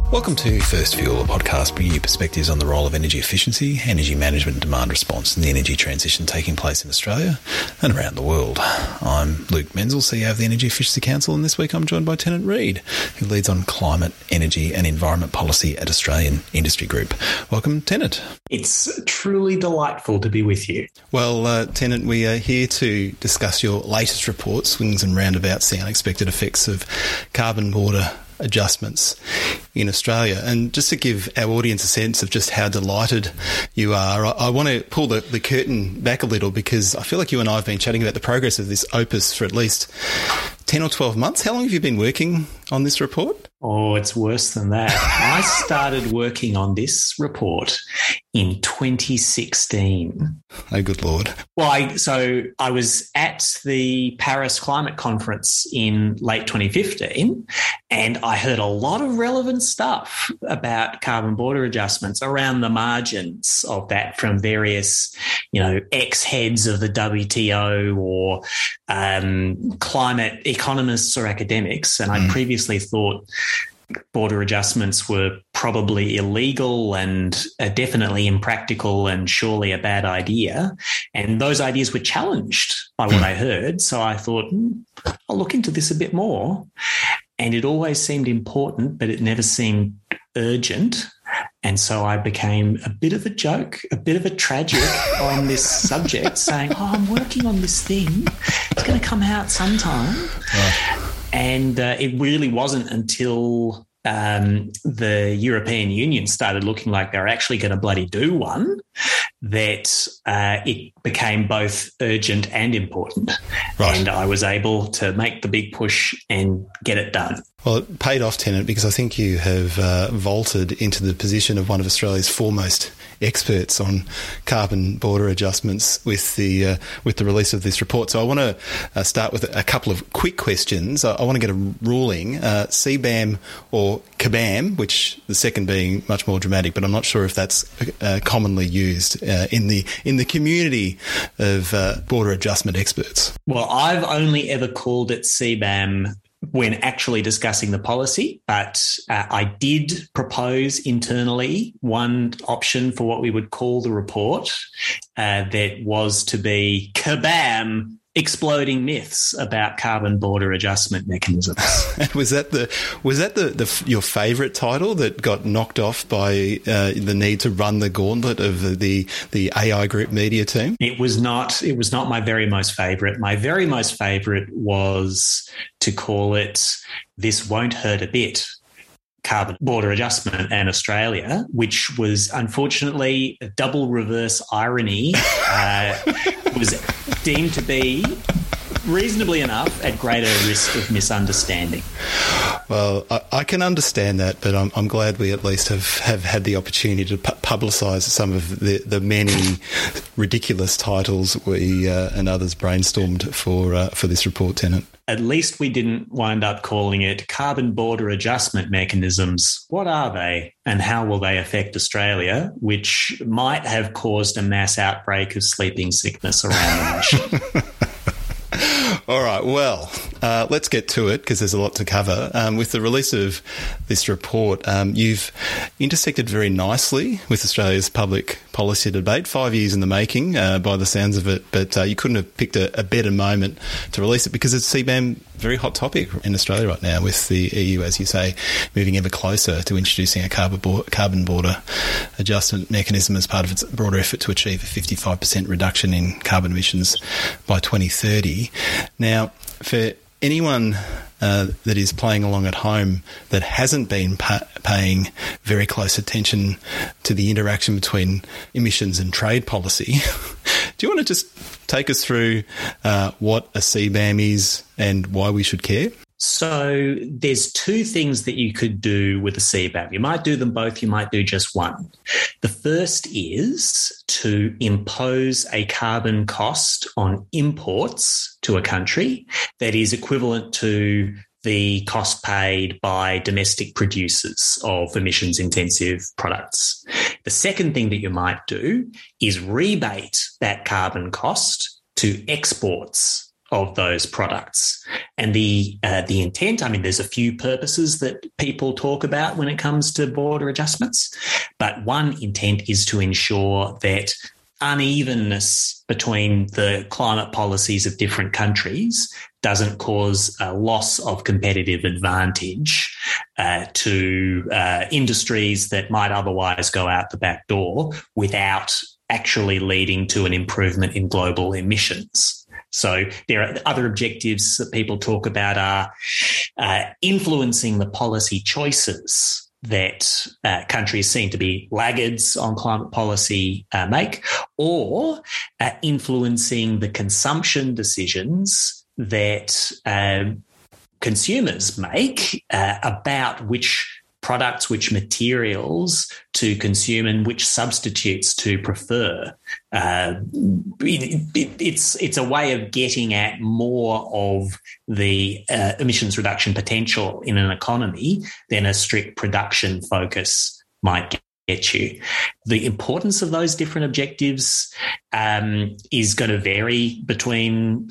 Welcome to First Fuel, a podcast bringing you perspectives on the role of energy efficiency, energy management and demand response in the energy transition taking place in Australia and around the world. I'm Luke Menzel, CEO of the Energy Efficiency Council, and this week I'm joined by Tennant Reid, who leads on climate, energy and environment policy at Australian Industry Group. Welcome, Tennant. It's truly delightful to be with you. Well, Tennant, we are here to discuss your latest report, Swings and Roundabouts, the Unexpected Effects of Carbon Border Adjustments in Australia. And just to give our audience a sense of just how delighted you are, I want to pull the curtain back a little, because I feel like you and I have been chatting about the progress of this opus for at least 10 or 12 months. How long have you been working on this report? Oh, it's worse than that. I started working on this report in 2016. Oh, good Lord. Well, I was at the Paris Climate Conference in late 2015, and I heard a lot of relevant stuff about carbon border adjustments around the margins of that from various, ex-heads of the WTO or climate economists or academics. And I previously thought border adjustments were probably illegal and definitely impractical and surely a bad idea. And those ideas were challenged by what I heard. So I thought, I'll look into this a bit more. And it always seemed important, but it never seemed urgent. And so I became a bit of a joke, a bit of a tragic on this subject, saying, I'm working on this thing. It's going to come out sometime. Right. And it really wasn't until the European Union started looking like they're actually going to bloody do one that it became both urgent and important. Right. And I was able to make the big push and get it done. Well, it paid off, Tennant, because I think you have vaulted into the position of one of Australia's foremost experts on carbon border adjustments with the release of this report. So I want to start with a couple of quick questions. I want to get a ruling, CBAM or CBAM, which the second being much more dramatic, but I'm not sure if that's commonly used in the community of border adjustment experts. Well, I've only ever called it CBAM when actually discussing the policy, but I did propose internally one option for what we would call the report that was to be CBAM, Exploding Myths about Carbon Border Adjustment Mechanisms. was that your favourite title that got knocked off by the need to run the gauntlet of the AI Group media team? It was not my very most favourite. My very most favourite was to call it This Won't Hurt a Bit, Carbon Border Adjustment and Australia, which was unfortunately a double reverse irony. Was deemed to be reasonably enough at greater risk of misunderstanding. Well, I can understand that, but I'm glad we at least have had the opportunity to publicise some of the many ridiculous titles we and others brainstormed for this report, Tennant. At least we didn't wind up calling it Carbon Border Adjustment Mechanisms. What are they and how will they affect Australia, which might have caused a mass outbreak of sleeping sickness around the nation? All right, well, let's get to it because there's a lot to cover. With the release of this report, you've intersected very nicely with Australia's public policy debate, 5 years in the making by the sounds of it, but you couldn't have picked a better moment to release it because it's CBAM, very hot topic in Australia right now with the EU, as you say, moving ever closer to introducing a carbon border adjustment mechanism as part of its broader effort to achieve a 55% reduction in carbon emissions by 2030. Now, for anyone that is playing along at home that hasn't been paying very close attention to the interaction between emissions and trade policy, do you want to just take us through what a CBAM is and why we should care? So there's two things that you could do with a CBAM. You might do them both, you might do just one. The first is to impose a carbon cost on imports to a country that is equivalent to the cost paid by domestic producers of emissions-intensive products. The second thing that you might do is rebate that carbon cost to exports of those products. And the intent, I mean, there's a few purposes that people talk about when it comes to border adjustments, but one intent is to ensure that unevenness between the climate policies of different countries doesn't cause a loss of competitive advantage to industries that might otherwise go out the back door without actually leading to an improvement in global emissions. So there are other objectives that people talk about are influencing the policy choices that countries seem to be laggards on climate policy make, or influencing the consumption decisions that consumers make about which products, which materials to consume and which substitutes to prefer. It's a way of getting at more of the emissions reduction potential in an economy than a strict production focus might get you. The importance of those different objectives is going to vary between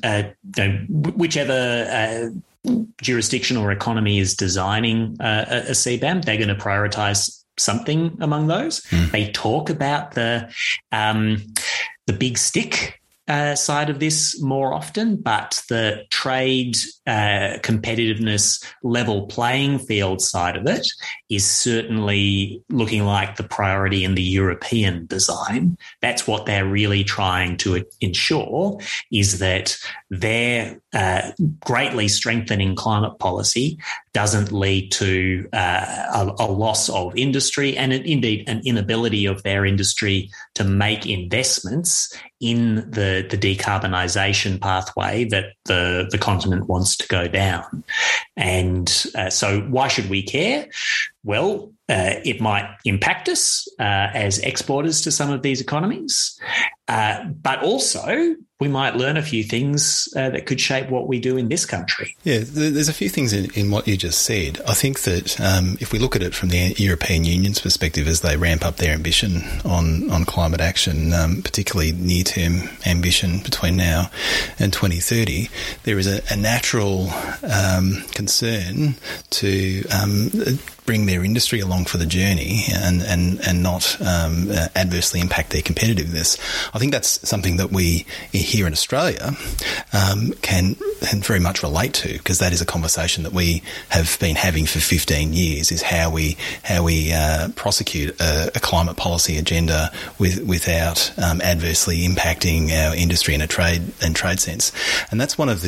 whichever jurisdiction or economy is designing a CBAM. They're going to prioritise something among those. They talk about the big stick side of this more often, but the trade competitiveness level playing field side of it is certainly looking like the priority in the European design. That's what they're really trying to ensure, is that their greatly strengthening climate policy doesn't lead to a loss of industry and indeed an inability of their industry to make investments in the decarbonisation pathway that the continent wants to go down. And so why should we care? Well, it might impact us as exporters to some of these economies, but also we might learn a few things that could shape what we do in this country. Yeah, there's a few things in what you just said. I think that if we look at it from the European Union's perspective as they ramp up their ambition on climate action, particularly near-term ambition between now and 2030, there is a natural concern to bring their industry along for the journey and not adversely impact their competitiveness. I think that's something that we here in Australia can very much relate to, because that is a conversation that we have been having for 15 years, is how we prosecute a climate policy agenda without adversely impacting our industry in a trade sense. And that's one of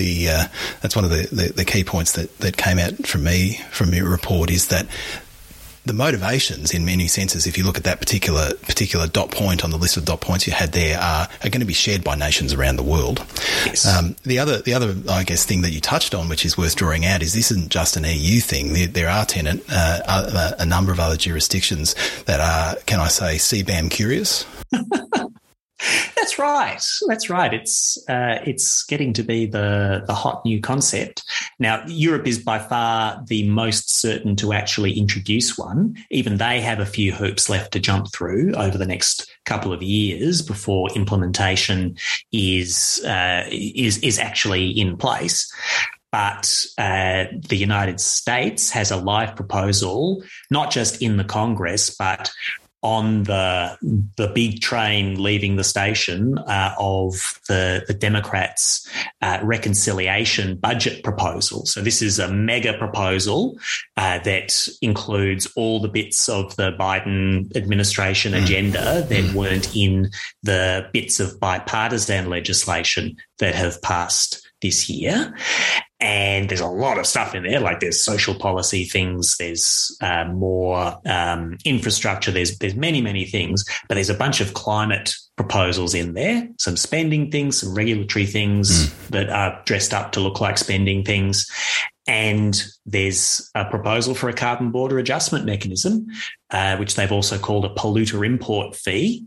the key points that came out from your report, is that the motivations, in many senses, if you look at that particular dot point on the list of dot points you had there, are going to be shared by nations around the world. Yes. The other, I guess, thing that you touched on, which is worth drawing out, is this isn't just an EU thing. There are a number of other jurisdictions that are, can I say, CBAM curious. That's right. It's getting to be the hot new concept. Now, Europe is by far the most certain to actually introduce one. Even they have a few hoops left to jump through over the next couple of years before implementation is actually in place. But the United States has a live proposal, not just in the Congress, but on the big train leaving the station of the Democrats' reconciliation budget proposal. So this is a mega proposal that includes all the bits of the Biden administration agenda that weren't in the bits of bipartisan legislation that have passed this year. And there's a lot of stuff in there, like there's social policy things, there's more infrastructure, there's many, many things, but there's a bunch of climate proposals in there, some spending things, some regulatory things that are dressed up to look like spending things. And there's a proposal for a carbon border adjustment mechanism, which they've also called a polluter import fee.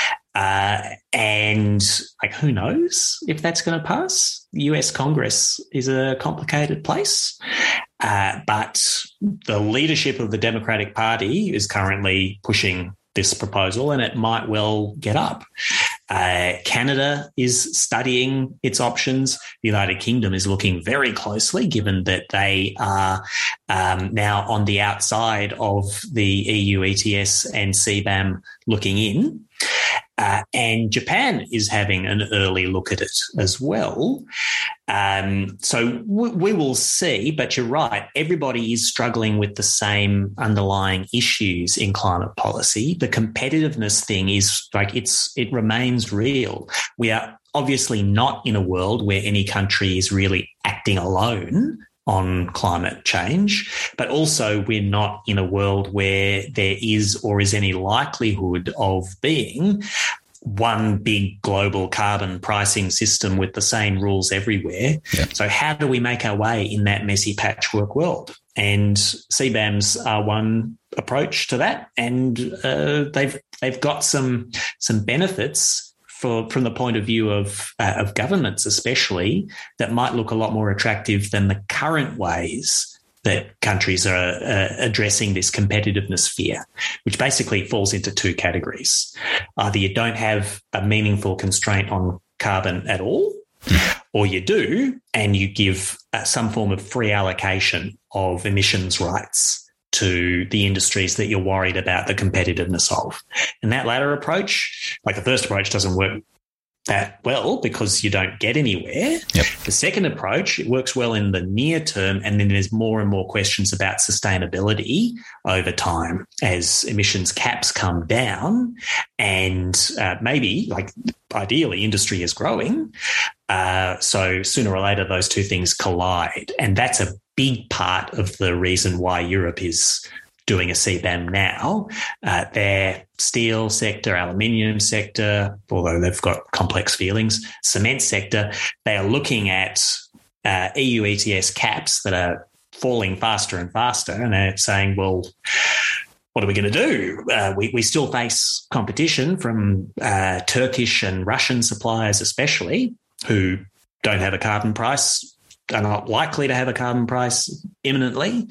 And like, who knows if that's going to pass? The US Congress is a complicated place, but the leadership of the Democratic Party is currently pushing this proposal, and it might well get up. Canada is studying its options. The United Kingdom is looking very closely, given that they are now on the outside of the EU ETS and CBAM looking in. And Japan is having an early look at it as well. So we will see, but you're right. Everybody is struggling with the same underlying issues in climate policy. The competitiveness thing is it remains real. We are obviously not in a world where any country is really acting alone on climate change, but also we're not in a world where there is or is any likelihood of being one big global carbon pricing system with the same rules everywhere. Yeah. So how do we make our way in that messy patchwork world? And CBAMs are one approach to that, and they've got some benefits from the point of view of governments, especially, that might look a lot more attractive than the current ways that countries are addressing this competitiveness fear, which basically falls into two categories. Either you don't have a meaningful constraint on carbon at all, or you do, and you give some form of free allocation of emissions rights to the industries that you're worried about the competitiveness of. And that latter approach, like the first approach, doesn't work that well because you don't get anywhere. Yep. The second approach, it works well in the near term, and then there's more and more questions about sustainability over time as emissions caps come down, and maybe, like, ideally, industry is growing. So sooner or later, those two things collide, and that's a big part of the reason why Europe is doing a CBAM now. Their steel sector, aluminium sector, although they've got complex feelings, cement sector, they are looking at EU ETS caps that are falling faster and faster, and they're saying, well, what are we going to do? We still face competition from Turkish and Russian suppliers especially, who don't have a carbon price, are not likely to have a carbon price imminently.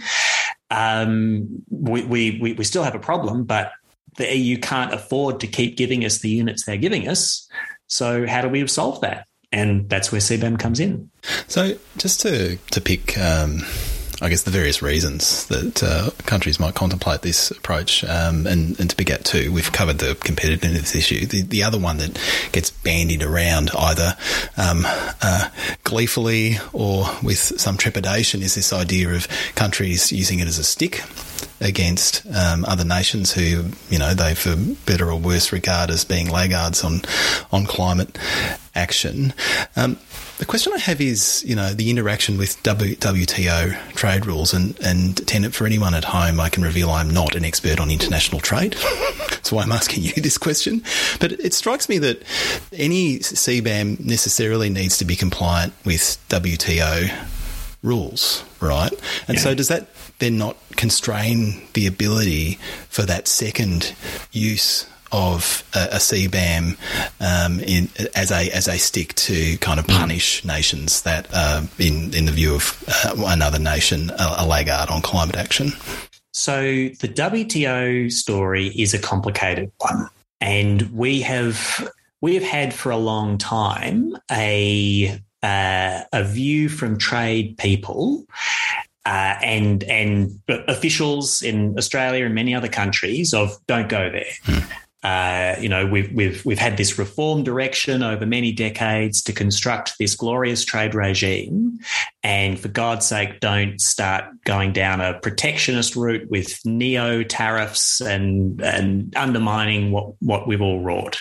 We still have a problem, but the EU can't afford to keep giving us the units they're giving us. So how do we solve that? And that's where CBAM comes in. So just to pick, I guess, the various reasons that countries might contemplate this approach, and to pick out two, we've covered the competitiveness issue. The other one that gets bandied around either gleefully or with some trepidation is this idea of countries using it as a stick against other nations who, they, for better or worse, regard as being laggards on climate action. The question I have is, the interaction with WTO trade rules, and Tennant, for anyone at home, I can reveal I'm not an expert on international trade. That's why I'm asking you this question. But it strikes me that any CBAM necessarily needs to be compliant with WTO rules, right? And so does that then not constrain the ability for that second use of a CBAM as a stick to kind of punish nations that, in the view of another nation, a laggard on climate action? So the WTO story is a complicated one, and we have had for a long time a view from trade people and officials in Australia and many other countries of don't go there. We've had this reform direction over many decades to construct this glorious trade regime, and for God's sake, don't start going down a protectionist route with neo tariffs and undermining what we've all wrought.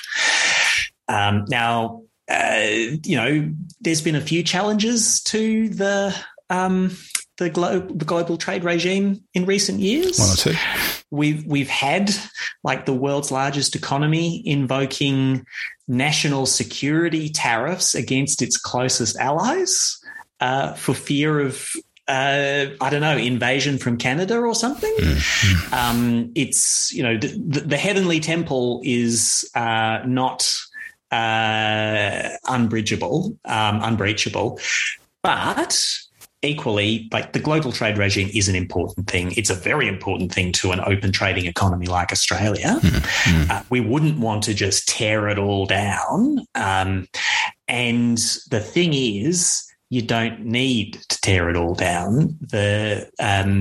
Now, there's been a few challenges to the global trade regime in recent years. One or two. We've had, like, the world's largest economy invoking national security tariffs against its closest allies for fear of, invasion from Canada or something. Mm-hmm. It's, the Heavenly Temple is not unbreachable, but equally, like the global trade regime is an important thing. It's a very important thing to an open trading economy like Australia. We wouldn't want to just tear it all down. And the thing is, you don't need to tear it all down. The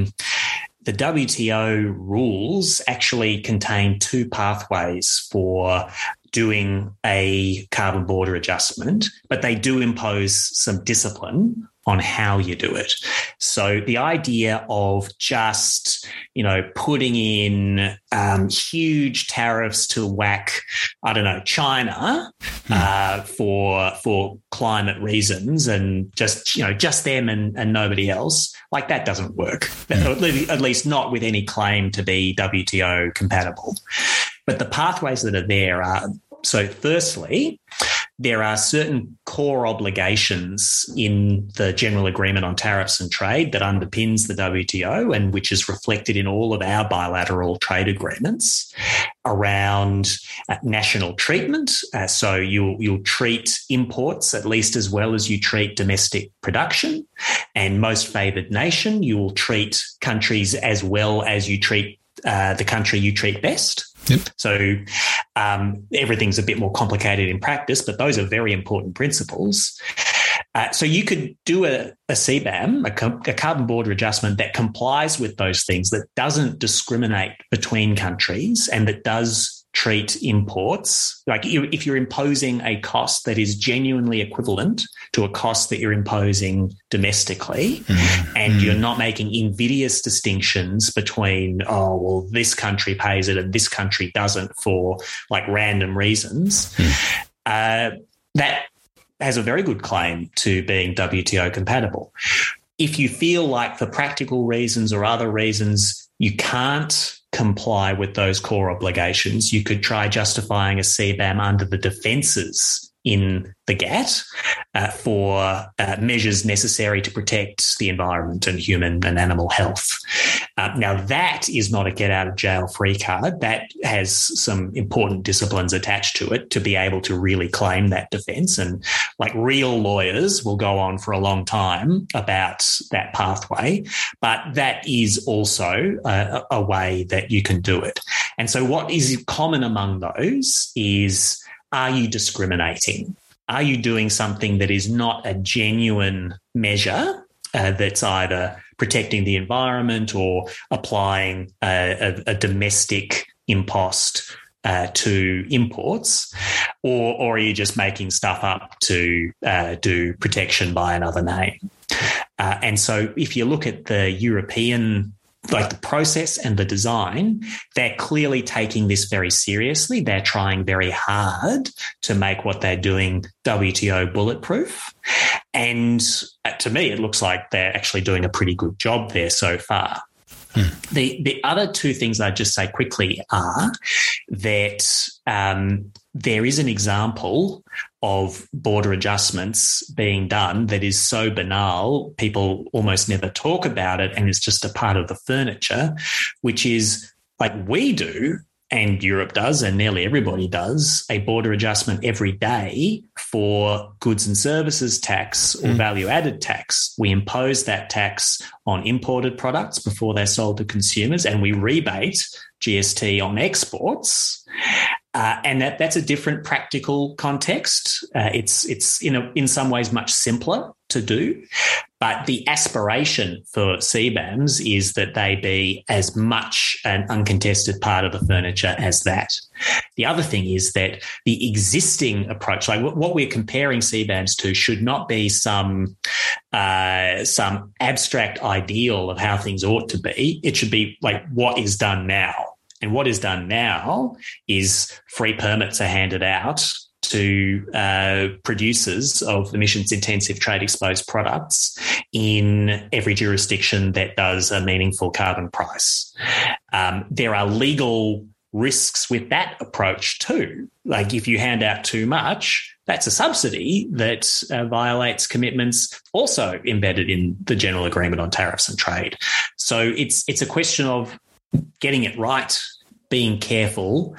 WTO rules actually contain two pathways for doing a carbon border adjustment, but they do impose some discipline on how you do it. So the idea of just, putting in huge tariffs to whack, China for climate reasons and just them and nobody else, like that doesn't work, at least not with any claim to be WTO compatible. But the pathways that are there are, so firstly, there are certain core obligations in the General Agreement on Tariffs and Trade that underpins the WTO and which is reflected in all of our bilateral trade agreements around national treatment. So you'll treat imports at least as well as you treat domestic production. And most favoured nation, you will treat countries as well as you treat the country you treat best. Yep. So everything's a bit more complicated in practice, but those are very important principles. So you could do a CBAM, a carbon border adjustment that complies with those things, that doesn't discriminate between countries and that does treat imports. Like if you're imposing a cost that is genuinely equivalent to a cost that you're imposing domestically, and you're not making invidious distinctions between, this country pays it and this country doesn't for like random reasons, that has a very good claim to being WTO compatible. If you feel like for practical reasons or other reasons you can't comply with those core obligations, you could try justifying a CBAM under the defences in the GATT for measures necessary to protect the environment and human and animal health. Now, that is not a get-out-of-jail-free card. That has some important disciplines attached to it to be able to really claim that defence. And like real lawyers will go on for a long time about that pathway, but that is also a way that you can do it. And so what is common among those is, are you discriminating? Are you doing something that is not a genuine measure that's either protecting the environment or applying a domestic impost to imports, or are you just making stuff up to do protection by another name? And so if you look at the European, like the process and the design, they're clearly taking this very seriously. They're trying very hard to make what they're doing WTO bulletproof. And to me, it looks like they're actually doing a pretty good job there so far. The other two things I'd just say quickly are that there is an example of border adjustments being done that is so banal, people almost never talk about it, and it's just a part of the furniture, which is like we do, and Europe does, and nearly everybody does, a border adjustment every day for goods and services tax or value-added tax. We impose that tax on imported products before they're sold to consumers, and we rebate GST on exports. And that's a different practical context. It's in some ways much simpler to do, but the aspiration for CBAMs is that they be as much an uncontested part of the furniture as that. The other thing is that the existing approach, like what we're comparing CBAMs to, should not be some abstract ideal of how things ought to be. It should be like what is done now. And what is done now is free permits are handed out to producers of emissions-intensive trade-exposed products in every jurisdiction that does a meaningful carbon price. There are legal risks with that approach too. Like if you hand out too much, that's a subsidy that violates commitments also embedded in the General Agreement on Tariffs and Trade. So it's a question of getting it right, being careful,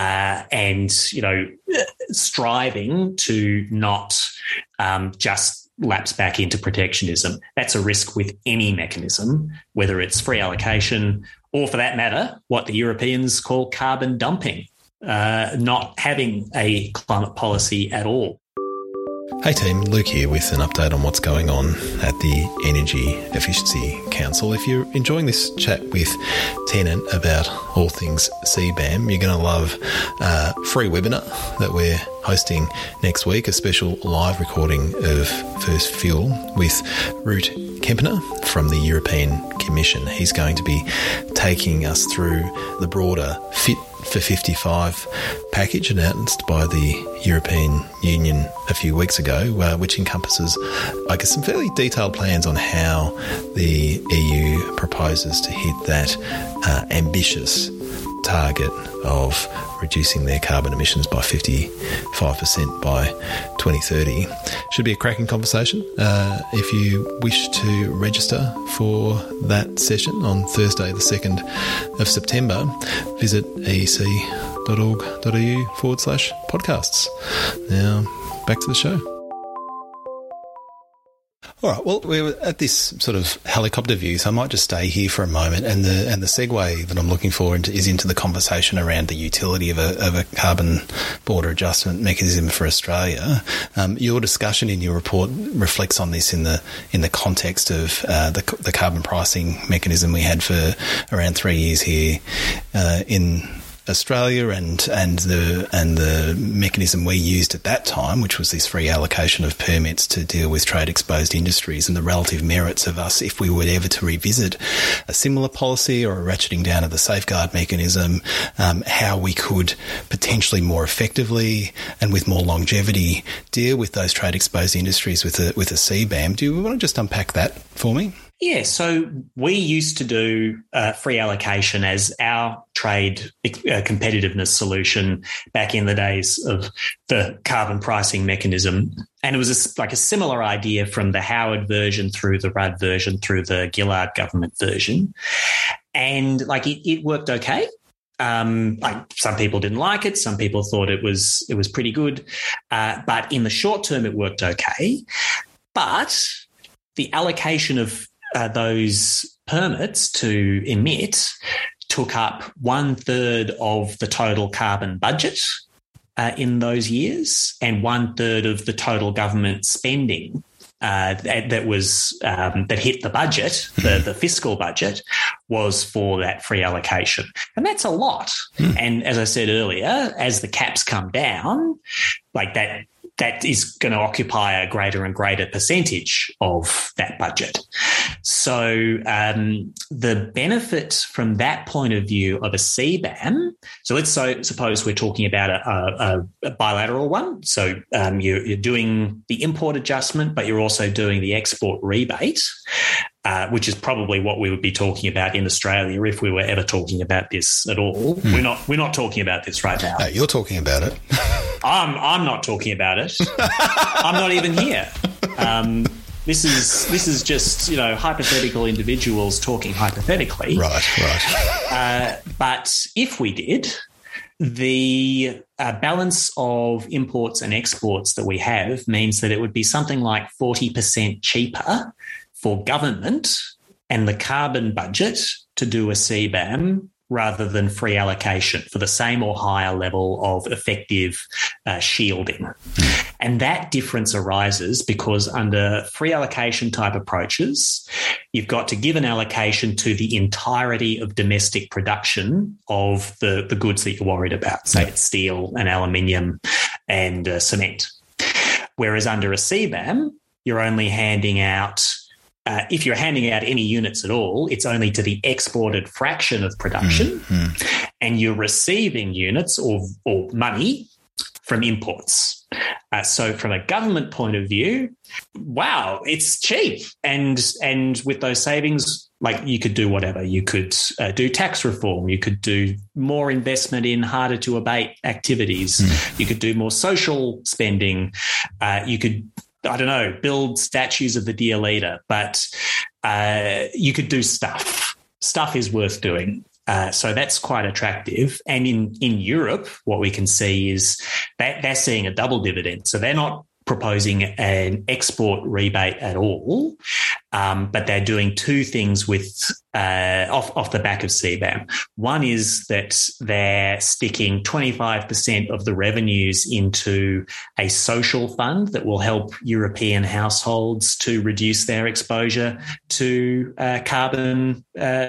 and striving to not just lapse back into protectionism. That's a risk with any mechanism, whether it's free allocation or, for that matter, what the Europeans call carbon dumping, not having a climate policy at all. Hey team, Luke here with an update on what's going on at the Energy Efficiency Council. If you're enjoying this chat with Tennant about all things CBAM, you're going to love a free webinar that we're hosting next week, a special live recording of First Fuel with Ruud Kempener from the European Commission. He's going to be taking us through the broader Fit for 55 package announced by the European Union a few weeks ago, which encompasses, I guess, some fairly detailed plans on how the EU proposes to hit that ambitious target of reducing their carbon emissions by 55% by 2030. Should be a cracking conversation. If you wish to register for that session on Thursday the 2nd of September, visit eec.org.au/podcasts. Now, back to the show. All right. Well, we're at this sort of helicopter view, so I might just stay here for a moment. And the segue that I'm looking for is into the conversation around the utility of a carbon border adjustment mechanism for Australia. Your discussion in your report reflects on this in the context of the carbon pricing mechanism we had for around 3 years here in Australia, and the mechanism we used at that time, which was this free allocation of permits to deal with trade exposed industries, and the relative merits of us, if we were ever to revisit a similar policy or a ratcheting down of the safeguard mechanism, how we could potentially more effectively and with more longevity deal with those trade exposed industries with a CBAM. Do you want to just unpack that for me? Yeah, so we used to do free allocation as our trade competitiveness solution back in the days of the carbon pricing mechanism. And it was like a similar idea from the Howard version through the Rudd version through the Gillard government version. And like it worked okay. Like some people didn't like it. Some people thought it was pretty good. But in the short term, it worked okay. But the allocation of those permits to emit took up 1/3 of the total carbon budget in those years, and 1/3 of the total government spending that hit the budget, the fiscal budget, was for that free allocation. And that's a lot. And as I said earlier, as the caps come down, like that is going to occupy a greater and greater percentage of that budget. So the benefit from that point of view of a CBAM, so let's suppose we're talking about a bilateral one. So you're doing the import adjustment, but you're also doing the export rebate, which is probably what we would be talking about in Australia if we were ever talking about this at all. We're not talking about this right now. No, you're talking about it. I'm not talking about it. I'm not even here. This is just, hypothetical individuals talking hypothetically. Right. But if we did, the balance of imports and exports that we have means that it would be something like 40% cheaper for government and the carbon budget to do a CBAM rather than free allocation for the same or higher level of effective shielding. And that difference arises because under free allocation type approaches, you've got to give an allocation to the entirety of domestic production of the goods that you're worried about, say it's steel and aluminium and cement. Whereas under a CBAM, you're only handing out if you're handing out any units at all, it's only to the exported fraction of production, and you're receiving units or money from imports. So from a government point of view, wow, it's cheap. And with those savings, like you could do whatever. You could do tax reform. You could do more investment in harder to abate activities. You could do more social spending. You could, I don't know, build statues of the dear leader, but you could do stuff. Stuff is worth doing. So that's quite attractive. And in Europe, what we can see is that they're seeing a double dividend. So they're not proposing an export rebate at all, but they're doing two things with off the back of CBAM. One is that they're sticking 25% of the revenues into a social fund that will help European households to reduce their exposure to carbon,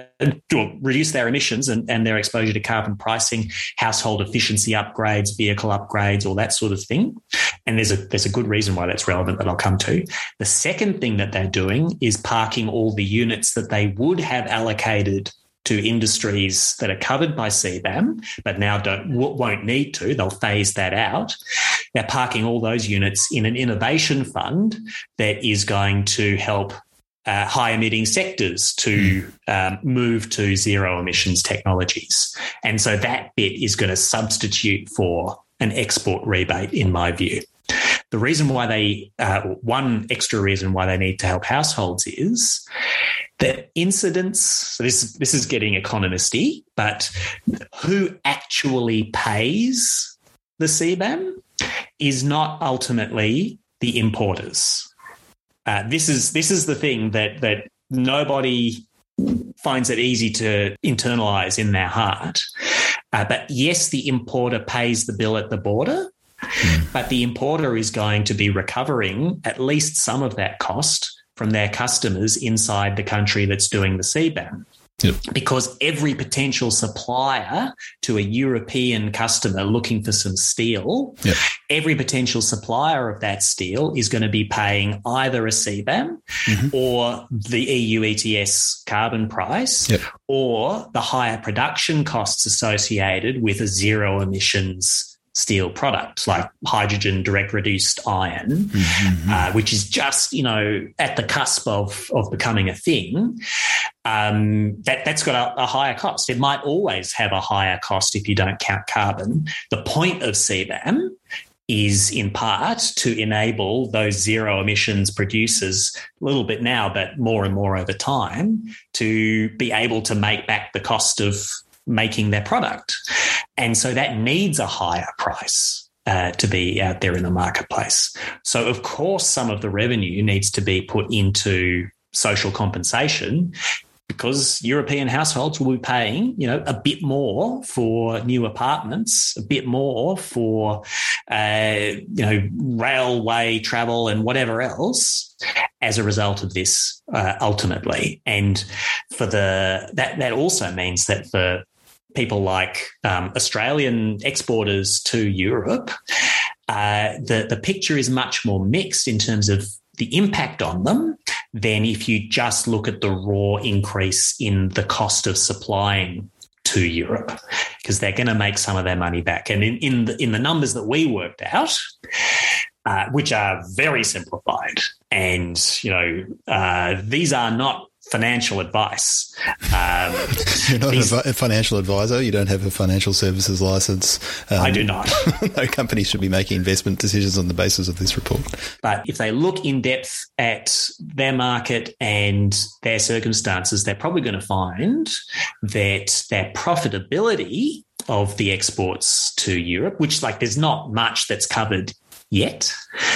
reduce their emissions and their exposure to carbon pricing, household efficiency upgrades, vehicle upgrades, all that sort of thing. And there's a good reason why that's relevant that I'll come to. The second thing that they're doing is parking all the units that they would have allocated to industries that are covered by CBAM, but now won't need to. They'll phase that out. They're parking all those units in an innovation fund that is going to help high-emitting sectors to move to zero-emissions technologies. And so that bit is going to substitute for an export rebate, in my view. The reason why one extra reason why they need to help households is that incidence, so this is getting economisty, but who actually pays the CBAM is not ultimately the importers. This is the thing that nobody finds it easy to internalize in their heart. But yes, the importer pays the bill at the border, but the importer is going to be recovering at least some of that cost from their customers inside the country that's doing the CBAM. Yep. Because every potential supplier to a European customer looking for some steel, yep, every potential supplier of that steel is going to be paying either a CBAM or the EU ETS carbon price, yep, or the higher production costs associated with a zero emissions steel product like hydrogen direct reduced iron, which is just, at the cusp of becoming a thing. That's got a higher cost. It might always have a higher cost if you don't count carbon. The point of CBAM is in part to enable those zero emissions producers a little bit now, but more and more over time, to be able to make back the cost of making their product. And so that needs a higher price to be out there in the marketplace. So, of course, some of the revenue needs to be put into social compensation because European households will be paying, a bit more for new apartments, a bit more for, railway travel and whatever else as a result of this ultimately. And for that also means that for people like Australian exporters to Europe, the picture is much more mixed in terms of the impact on them than if you just look at the raw increase in the cost of supplying to Europe, because they're going to make some of their money back. And in the numbers that we worked out, which are very simplified, and these are not financial advice. You're not a financial advisor. You don't have a financial services license. I do not. No company should be making investment decisions on the basis of this report. But if they look in depth at their market and their circumstances, they're probably going to find that their profitability of the exports to Europe, which there's not much that's covered yet,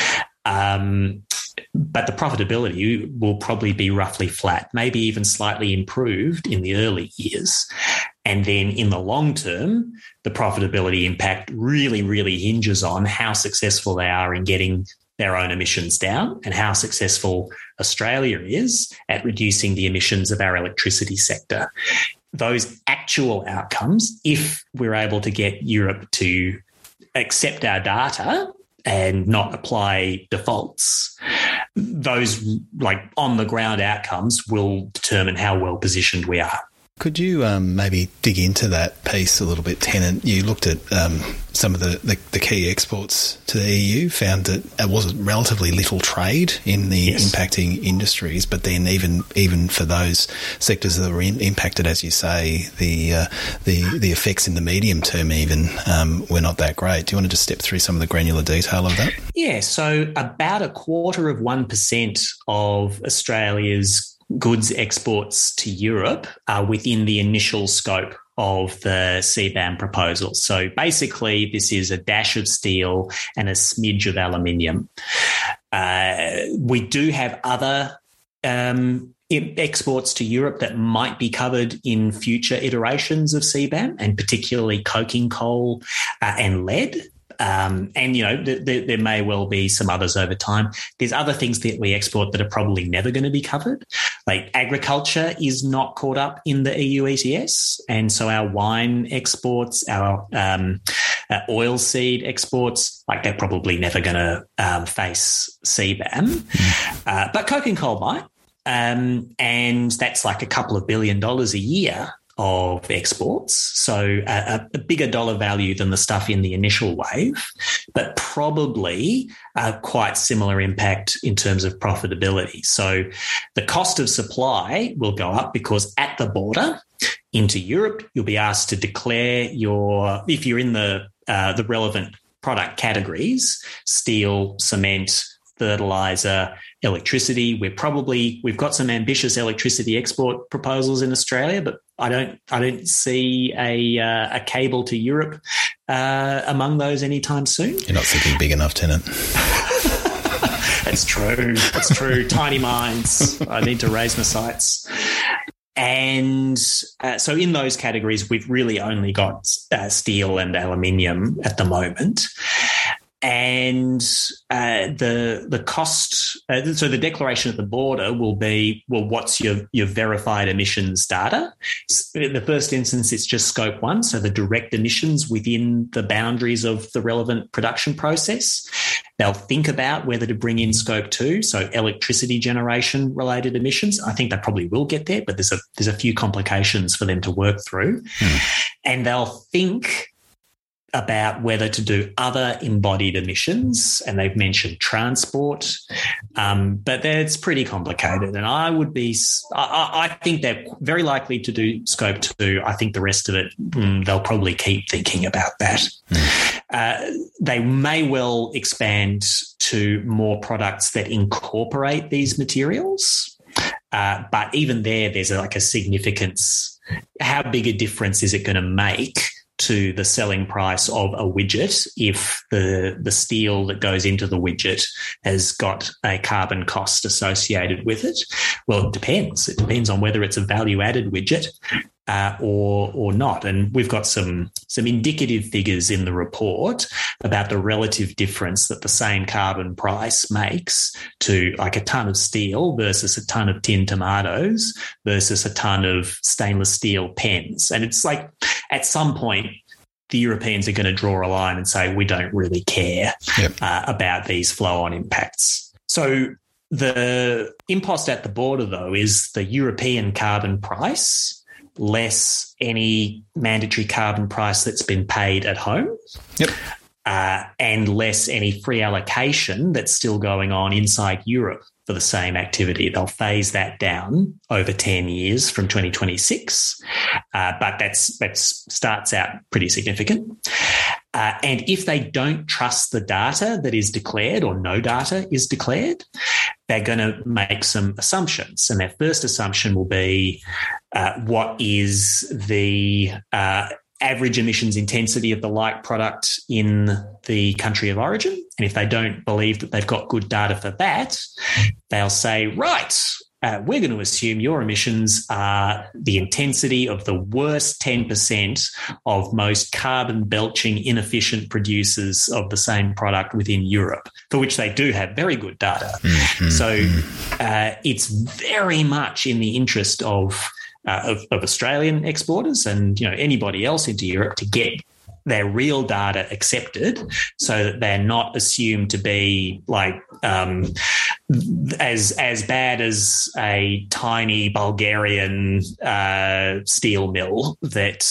but the profitability will probably be roughly flat, maybe even slightly improved in the early years. And then in the long term, the profitability impact really, really hinges on how successful they are in getting their own emissions down and how successful Australia is at reducing the emissions of our electricity sector. Those actual outcomes, if we're able to get Europe to accept our data and not apply defaults, those on the ground outcomes will determine how well positioned we are. Could you maybe dig into that piece a little bit, Tennant? You looked at some of the key exports to the EU, found that it was relatively little trade in the impacting industries, but then even for those sectors that were impacted, as you say, the effects in the medium term even were not that great. Do you want to just step through some of the granular detail of that? Yeah, so about 1/4% of Australia's goods exports to Europe are within the initial scope of the CBAM proposal. So basically, this is a dash of steel and a smidge of aluminium. We do have other exports to Europe that might be covered in future iterations of CBAM, and particularly coking coal and lead. And, there may well be some others over time. There's other things that we export that are probably never going to be covered. Like agriculture is not caught up in the EU ETS. And so our wine exports, our oilseed exports, like they're probably never going to face CBAM. But coking coal might. And that's like a couple of $2 billion a year of exports, so a bigger dollar value than the stuff in the initial wave, but probably quite similar impact in terms of profitability. So the cost of supply will go up because at the border into Europe, you'll be asked to declare if you're in the relevant product categories, steel, cement, fertilizer, electricity. We've got some ambitious electricity export proposals in Australia, but I don't see a cable to Europe among those anytime soon. You're not thinking big enough, Tennant. That's true. That's true. Tiny minds. I need to raise my sights. And so in those categories, we've really only got steel and aluminium at the moment. And the cost, so the declaration at the border will be, well, what's your verified emissions data? In the first instance, it's just Scope 1, so the direct emissions within the boundaries of the relevant production process. They'll think about whether to bring in Scope 2, so electricity generation related emissions. I think they probably will get there, but there's a few complications for them to work through. And they'll think about whether to do other embodied emissions, and they've mentioned transport, but it's pretty complicated. And I think they're very likely to do Scope 2. I think the rest of it, they'll probably keep thinking about that. They may well expand to more products that incorporate these materials, but even there's like a significance. How big a difference is it going to make to the selling price of a widget if the steel that goes into the widget has got a carbon cost associated with it? Well, it depends. It depends on whether it's a value-added widget or not. And we've got some indicative figures in the report about the relative difference that the same carbon price makes to like a ton of steel versus a ton of tinned tomatoes versus a ton of stainless steel pens. And it's like at some point, the Europeans are going to draw a line and say, we don't really care about these flow-on impacts. So the impost at the border, though, is the European carbon price less any mandatory carbon price that's been paid at home. And less any free allocation that's still going on inside Europe for the same activity. They'll phase that down over 10 years from 2026, but that starts out pretty significant. And if they don't trust the data that is declared or no data is declared, they're going to make some assumptions. And their first assumption will be what is the average emissions intensity of the like product in the country of origin. And if they don't believe that they've got good data for that, they'll say, right, we're going to assume your emissions are the intensity of the worst 10% of most carbon belching inefficient producers of the same product within Europe, for which they do have very good data. So it's very much in the interest of Australian exporters and anybody else into Europe to get their real data accepted, so that they're not assumed to be like as bad as a tiny Bulgarian steel mill that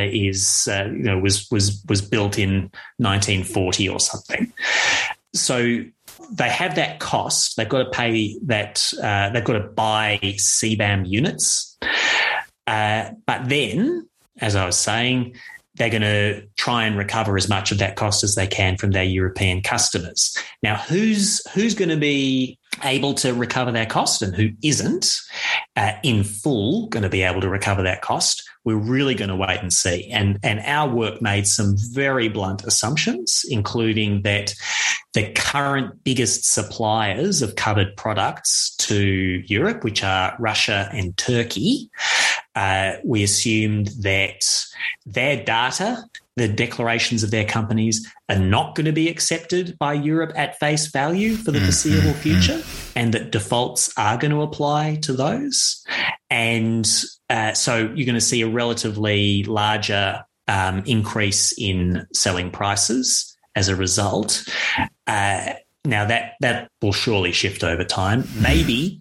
was built in 1940 or something. So they have that cost. They've got to pay that. They've got to buy CBAM units. But then, as I was saying, they're going to try and recover as much of that cost as they can from their European customers. Now, who's going to be able to recover that cost and who isn't in full going to be able to recover that cost? We're really going to wait and see. And our work made some very blunt assumptions, including that the current biggest suppliers of covered products to Europe, which are Russia and Turkey, we assumed that their data, the declarations of their companies, are not going to be accepted by Europe at face value for the foreseeable future, and that defaults are going to apply to those. And so you're going to see a relatively larger increase in selling prices as a result. Now, that will surely shift over time. Maybe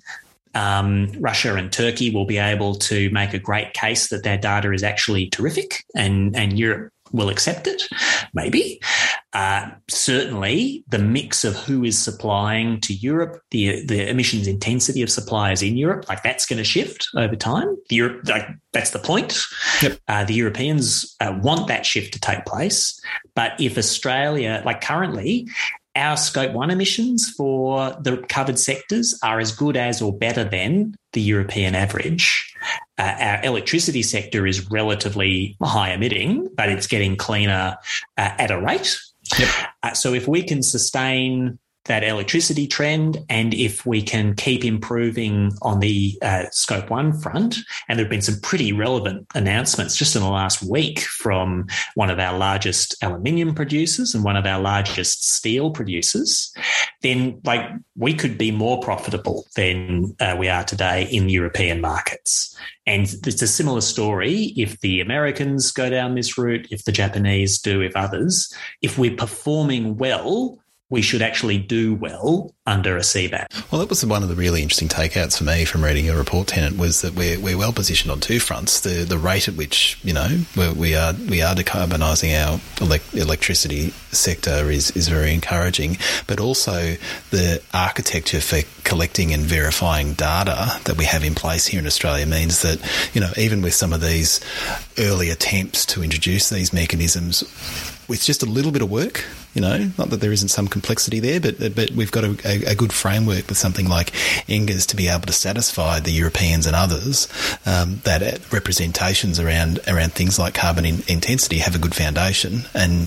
Russia and Turkey will be able to make a great case that their data is actually terrific, and Europe will accept it, maybe. Certainly, the mix of who is supplying to Europe, the emissions intensity of suppliers in Europe, that's going to shift over time. That's the point. Yep. The Europeans want that shift to take place. But if Australia, currently, our Scope 1 emissions for the covered sectors are as good as or better than the European average. Our electricity sector is relatively high emitting, but it's getting cleaner at a rate. Yep. So if we can sustain that electricity trend, and if we can keep improving on the Scope 1 front, and there have been some pretty relevant announcements just in the last week from one of our largest aluminium producers and one of our largest steel producers, then we could be more profitable than we are today in European markets. And it's a similar story if the Americans go down this route, if the Japanese do, if others. If we're performing well, we should actually do well under a CBAM. Well, that was one of the really interesting takeouts for me from reading your report, Tennant, was that we're well positioned on two fronts. The rate at which, we are decarbonising our electricity sector is very encouraging, but also the architecture for collecting and verifying data that we have in place here in Australia means that, even with some of these early attempts to introduce these mechanisms, with just a little bit of work, not that there isn't some complexity there, but we've got a good framework with something like NGERS to be able to satisfy the Europeans and others that representations around things like carbon intensity have a good foundation, and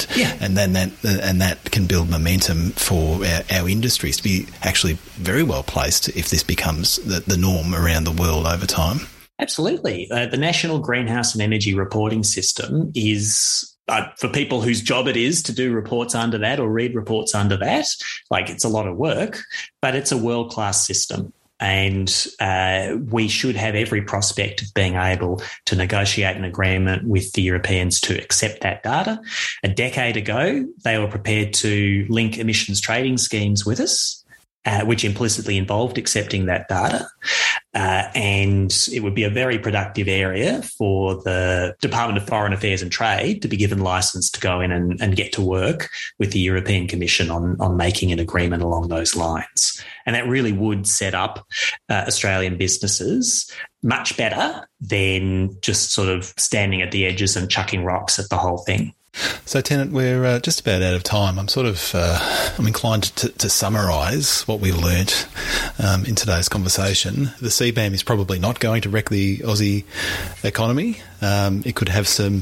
that can build momentum for our industries to be actually very well placed if this becomes the norm around the world over time. Absolutely. The National Greenhouse and Energy Reporting System is, for people whose job it is to do reports under that or read reports under that, it's a lot of work, but it's a world-class system. And we should have every prospect of being able to negotiate an agreement with the Europeans to accept that data. A decade ago, they were prepared to link emissions trading schemes with us, which implicitly involved accepting that data. And it would be a very productive area for the Department of Foreign Affairs and Trade to be given license to go in and get to work with the European Commission on making an agreement along those lines. And that really would set up Australian businesses much better than just sort of standing at the edges and chucking rocks at the whole thing. So, Tennant, we're just about out of time. I'm inclined to summarise what we've learnt in today's conversation. The CBAM is probably not going to wreck the Aussie economy. It could have some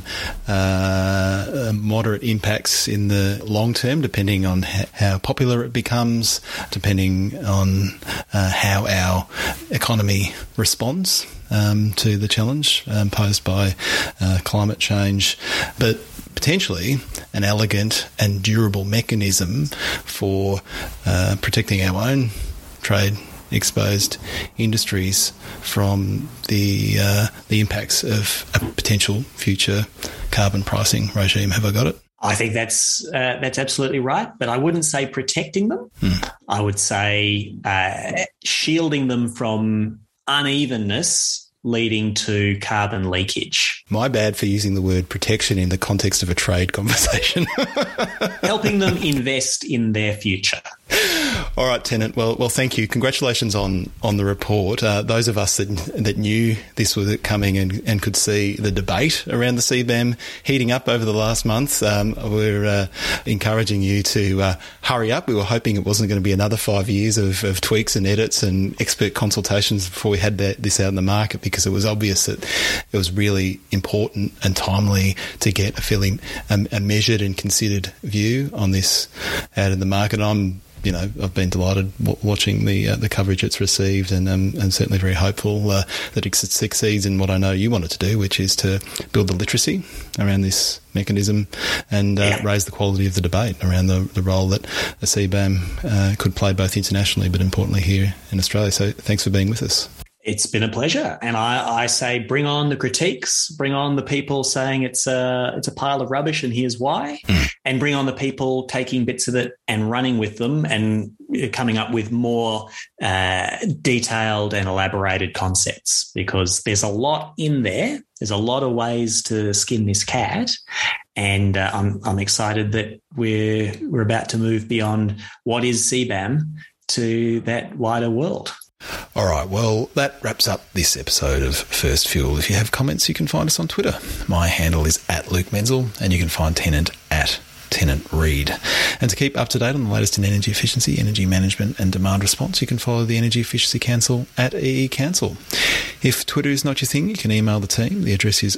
moderate impacts in the long term, depending on how popular it becomes, depending on how our economy responds to the challenge posed by climate change. But potentially an elegant and durable mechanism for protecting our own trade-exposed industries from the impacts of a potential future carbon pricing regime. Have I got it? I think that's absolutely right, but I wouldn't say protecting them. I would say shielding them from unevenness leading to carbon leakage. My bad for using the word protection in the context of a trade conversation. Helping them invest in their future. All right, Tennant. Well, thank you. Congratulations on the report. Those of us that knew this was coming and could see the debate around the CBAM heating up over the last month, we're encouraging you to hurry up. We were hoping it wasn't going to be another 5 years of tweaks and edits and expert consultations before we had this out in the market, because it was obvious that it was really important and timely to get a fairly a measured and considered view on this out in the market. I've been delighted watching the coverage it's received, and certainly very hopeful that it succeeds in what I know you wanted to do, which is to build the literacy around this mechanism and raise the quality of the debate around the role that a CBAM could play both internationally but importantly here in Australia. So thanks for being with us. It's been a pleasure. And I say bring on the critiques, bring on the people saying it's a pile of rubbish and here's why, and bring on the people taking bits of it and running with them and coming up with more detailed and elaborated concepts, because there's a lot in there. There's a lot of ways to skin this cat. And I'm excited that we're about to move beyond what is CBAM to that wider world. All right, well, that wraps up this episode of First Fuel. If you have comments, you can find us on Twitter. My handle is @Luke Menzel, and you can find Tennant @Tennant Reid. And to keep up to date on the latest in energy efficiency, energy management and demand response, you can follow the Energy Efficiency Council @EECouncil. If Twitter is not your thing, you can email the team. The address is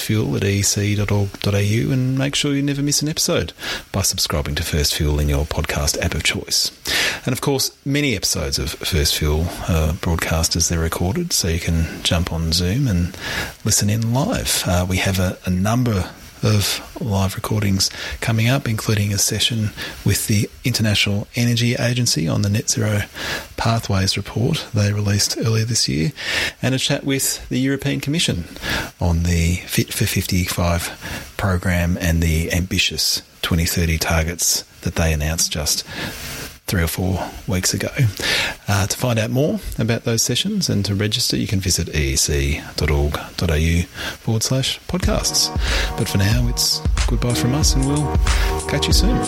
firstfuel@eec.org.au, and make sure you never miss an episode by subscribing to First Fuel in your podcast app of choice. And of course, many episodes of First Fuel are broadcast as they're recorded, so you can jump on Zoom and listen in live. We have a number of live recordings coming up, including a session with the International Energy Agency on the Net Zero Pathways report they released earlier this year, and a chat with the European Commission on the Fit for 55 program and the ambitious 2030 targets that they announced just 3 or 4 weeks ago. To find out more about those sessions and to register, you can visit eec.org.au/podcasts. But for now, it's goodbye from us, and we'll catch you soon.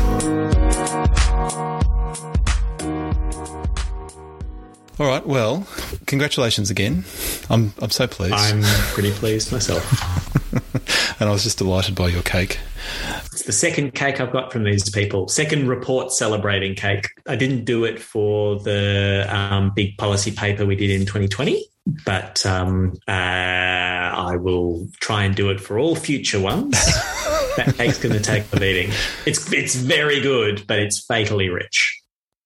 All right, well, congratulations again. I'm so pleased. I'm pretty pleased myself. And I was just delighted by your cake. It's the second cake I've got from these people. Second report celebrating cake. I didn't do it for the big policy paper we did in 2020, but I will try and do it for all future ones. That cake's going to take the beating. It's very good, but it's fatally rich.